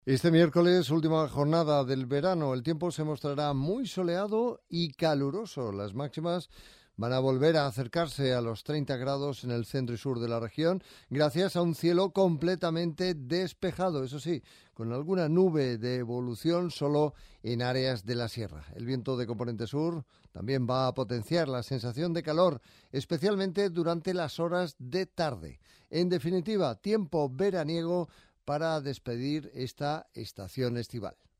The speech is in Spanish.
Este miércoles, última jornada del verano, el tiempo se mostrará muy soleado y caluroso. Las máximas van a volver a acercarse a los 30 grados en el centro y sur de la región, gracias a un cielo completamente despejado, eso sí, con alguna nube de evolución solo en áreas de la sierra. El viento de componente sur también va a potenciar la sensación de calor, especialmente durante las horas de tarde. En definitiva, tiempo veraniego para despedir esta estación estival.